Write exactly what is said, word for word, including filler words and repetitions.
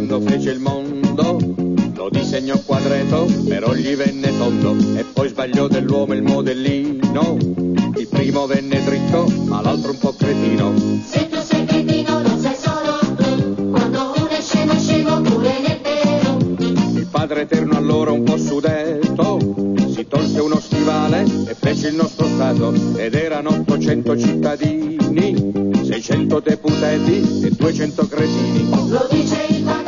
quando fece il mondo lo disegnò quadretto, però gli venne tondo e poi sbagliò dell'uomo il modellino. Il primo venne dritto, ma l'altro un po' cretino. Se tu sei cretino non sei solo tu, quando uno è scemo è scemo pure nel vero. Il Padre Eterno allora un po' sudetto si tolse uno stivale e fece il nostro Stato, ed erano ottocento cittadini, seicento deputati e duecento cretini. Lo dice il